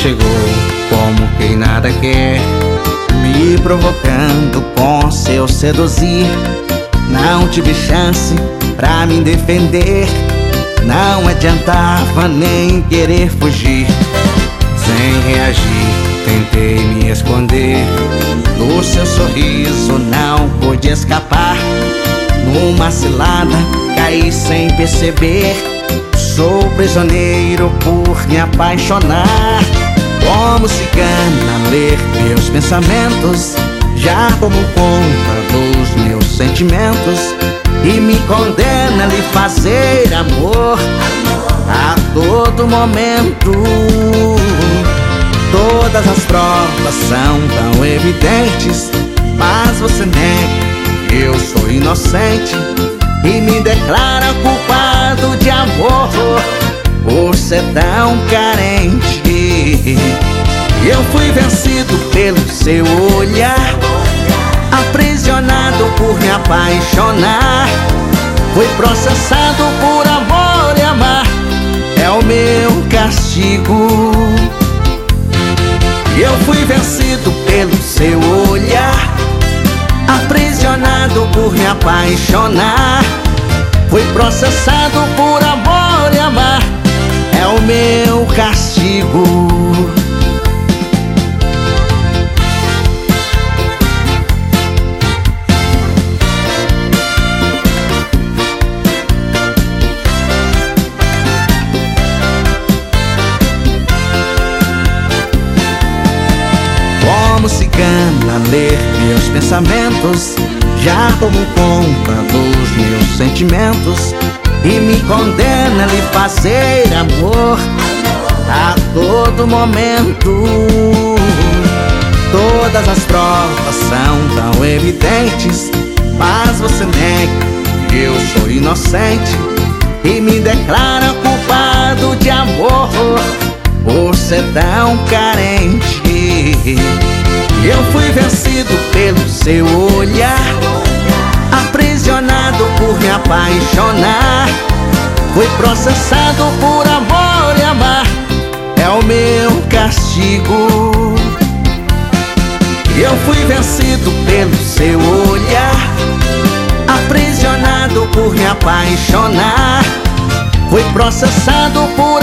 chegou como quem nada quer, me provocando com seu seduzir. Não tive chance pra me defender, não adiantava nem querer fugir. Sem reagir, tentei me esconder, do seu sorriso não pude escapar. Numa cilada caí sem perceber, sou prisioneiro por me apaixonar. Como cigana ler meus pensamentos, já tomo conta dos meus sentimentos e me condena a lhe fazer amor a todo momento. Todas as provas são tão evidentes, mas você nega que eu sou inocente e me declara culpado de amor por ser tão carente. Eu fui vencido pelo seu olhar, aprisionado por me apaixonar. Fui processado por amor e amar, é o meu castigo. Eu fui vencido pelo seu olhar, aprisionado por me apaixonar. Fui processado por amor e amar, é o meu castigo. Como cigana ler meus pensamentos, já tomo conta dos meus sentimentos e me condena a lhe fazer amor a todo momento. Todas as provas são tão evidentes, mas você nega que eu sou inocente e me declara culpado de amor por ser tão carente. Eu fui vencido pelo seu olhar, aprisionado por me apaixonar. Fui processado por amor e amar, é o meu castigo. Eu fui vencido pelo seu olhar, aprisionado por me apaixonar. Fui processado por